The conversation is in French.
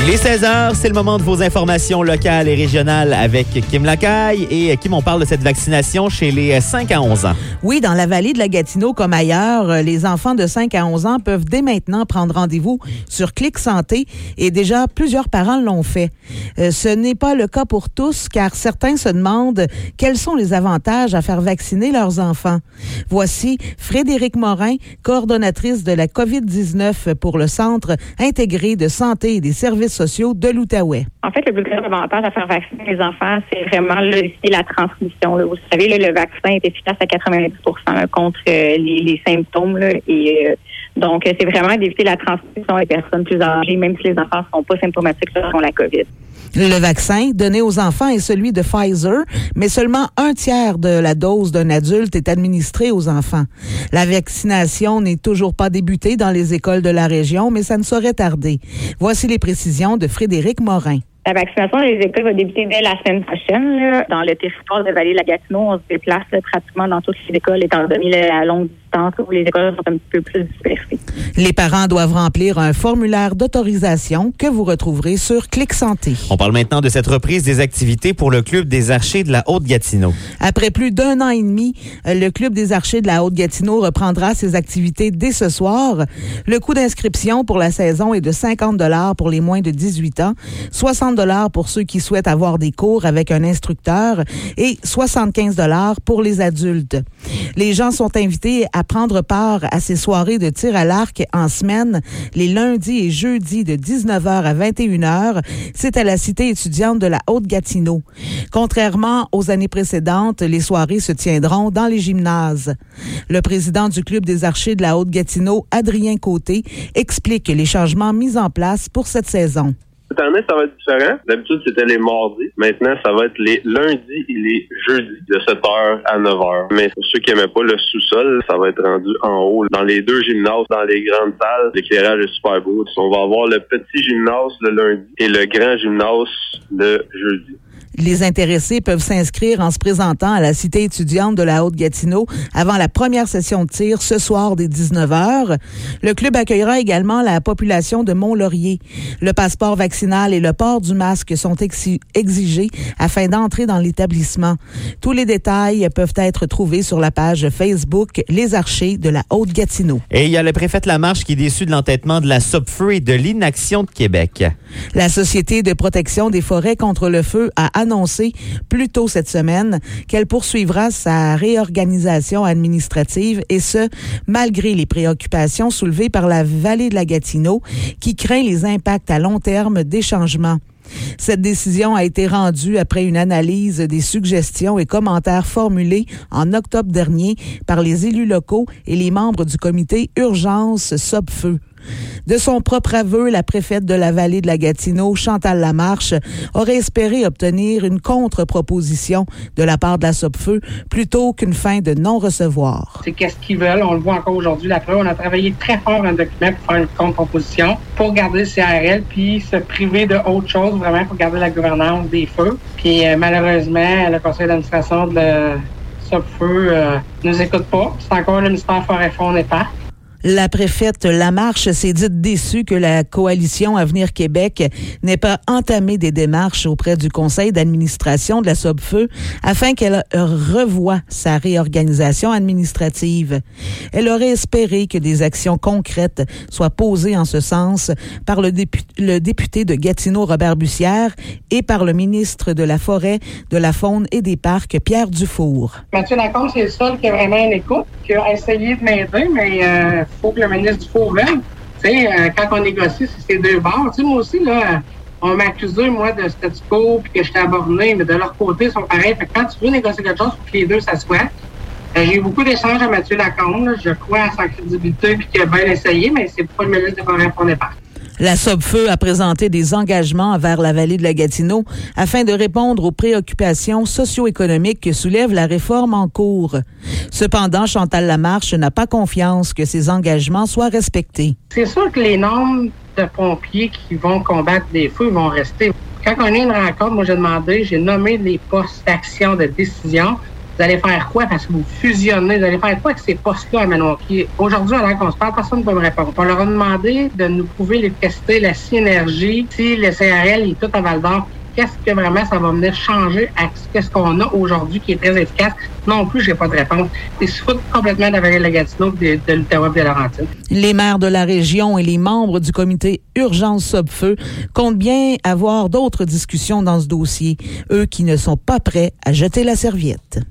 Les 16h, c'est le moment de vos informations locales et régionales avec Kim Lacaille. Et Kim, on parle de cette vaccination chez les 5 à 11 ans. Oui, dans la vallée de la Gatineau comme ailleurs, les enfants de 5 à 11 ans peuvent dès maintenant prendre rendez-vous sur Clic Santé et déjà plusieurs parents l'ont fait. Ce n'est pas le cas pour tous car certains se demandent quels sont les avantages à faire vacciner leurs enfants. Voici Frédéric Morin, coordonnatrice de la COVID-19 pour le Centre intégré de santé et des services sociaux de l'Outaouais. En fait, le plus grand avantage à faire vacciner les enfants, c'est vraiment l'éviter la transmission. Là. Vous savez, le vaccin est efficace à 90% contre les symptômes. Donc, c'est vraiment d'éviter la transmission des personnes plus âgées, même si les enfants ne sont pas symptomatiques selon la COVID. Le vaccin donné aux enfants est celui de Pfizer, mais seulement 1/3 de la dose d'un adulte est administrée aux enfants. La vaccination n'est toujours pas débutée dans les écoles de la région, mais ça ne saurait tarder. Voici les précisions de Frédéric Morin. La vaccination dans les écoles va débuter dès la semaine prochaine. Là. Dans le territoire de Vallée de la Gatineau, on se déplace pratiquement dans toutes les écoles, étant donné la longue distance où les écoles sont un petit peu plus dispersées. Les parents doivent remplir un formulaire d'autorisation que vous retrouverez sur Clic Santé. On parle maintenant de cette reprise des activités pour le Club des Archers de la Haute-Gatineau. Après plus d'1 an et demi, le Club des Archers de la Haute-Gatineau reprendra ses activités dès ce soir. Le coût d'inscription pour la saison est de 50 $ pour les moins de 18 ans, 60 $ pour ceux qui souhaitent avoir des cours avec un instructeur et 75 $ pour les adultes. Les gens sont invités à prendre part à ces soirées de tir à l'arc en semaine, les lundis et jeudis de 19h à 21h. C'est à la cité étudiante de la Haute-Gatineau. Contrairement aux années précédentes, les soirées se tiendront dans les gymnases. Le président du Club des Archers de la Haute-Gatineau, Adrien Côté, explique les changements mis en place pour cette saison. Cette année, ça va être différent. D'habitude, c'était les mardis. Maintenant, ça va être les lundis et les jeudis de 7h à 9h. Mais pour ceux qui n'aimaient pas le sous-sol, ça va être rendu en haut. Dans les deux gymnases, dans les grandes salles, l'éclairage est super beau. On va avoir le petit gymnase le lundi et le grand gymnase le jeudi. Les intéressés peuvent s'inscrire en se présentant à la cité étudiante de la Haute-Gatineau avant la première session de tir ce soir dès 19h. Le club accueillera également la population de Mont-Laurier. Le passeport vaccinal et le port du masque sont exigés afin d'entrer dans l'établissement. Tous les détails peuvent être trouvés sur la page Facebook Les Archers de la Haute-Gatineau. Et il y a le préfet de la Marche qui est déçu de l'entêtement de la SOPFEU et de l'inaction de Québec. La Société de protection des forêts contre le feu a annoncé plus tôt cette semaine qu'elle poursuivra sa réorganisation administrative et ce, malgré les préoccupations soulevées par la vallée de la Gatineau qui craint les impacts à long terme des changements. Cette décision a été rendue après une analyse des suggestions et commentaires formulés en octobre dernier par les élus locaux et les membres du comité Urgence SOPFEU. De son propre aveu, la préfète de la vallée de la Gatineau, Chantal Lamarche, aurait espéré obtenir une contre-proposition de la part de la SOPFEU plutôt qu'une fin de non-recevoir. C'est qu'est-ce qu'ils veulent, on le voit encore aujourd'hui. Après, on a travaillé très fort un document pour faire une contre-proposition, pour garder le CRL, puis se priver de autre chose, vraiment pour garder la gouvernance des feux. Puis malheureusement, le conseil d'administration de la SOPFEU nous écoute pas. C'est encore le ministère Forêt-Faune et Parcs. La préfète Lamarche s'est dite déçue que la coalition Avenir Québec n'ait pas entamé des démarches auprès du conseil d'administration de la SOPFEU afin qu'elle revoie sa réorganisation administrative. Elle aurait espéré que des actions concrètes soient posées en ce sens par le député de Gatineau, Robert Bussière, et par le ministre de la Forêt, de la Faune et des Parcs, Pierre Dufour. Mathieu Lacombe, c'est le seul qui a vraiment une écoute, qui a essayé de m'aider, mais faut que le ministre Dufour vienne. Tu sais, quand on négocie, c'est ces deux bords. Tu sais, moi aussi, là, on m'a accusé, moi, de statu quo puis que j'étais abordé, mais de leur côté, ils sont pareils. Fait que quand tu veux négocier quelque chose, faut que les deux s'assoient. J'ai eu beaucoup d'échanges à Mathieu Lacombe. Là. Je crois à sa crédibilité puis qu'il a bien essayé, mais c'est pas le ministre de Forêt-Faune et Parcs. La SOPFEU a présenté des engagements envers la vallée de la Gatineau afin de répondre aux préoccupations socio-économiques que soulève la réforme en cours. Cependant, Chantal Lamarche n'a pas confiance que ces engagements soient respectés. C'est sûr que les nombres de pompiers qui vont combattre des feux vont rester. Quand on a une rencontre, moi j'ai nommé les postes d'action de décision. Vous allez faire quoi parce que vous fusionnez? Vous allez faire quoi avec ces postes-là à Manoir? Puis aujourd'hui, alors qu'on se parle, personne ne peut me répondre. On leur a demandé de nous prouver l'efficacité, la synergie, si le CRL est tout à Val-d'Or. Qu'est-ce que vraiment ça va venir changer à ce qu'on a aujourd'hui qui est très efficace? Non plus, j'ai pas de réponse. Ils se foutent complètement de la vallée de la Gatineau de l'Outaouais et de Laurentides. Les maires de la région et les membres du comité Urgence Sopfeu comptent bien avoir d'autres discussions dans ce dossier, eux qui ne sont pas prêts à jeter la serviette.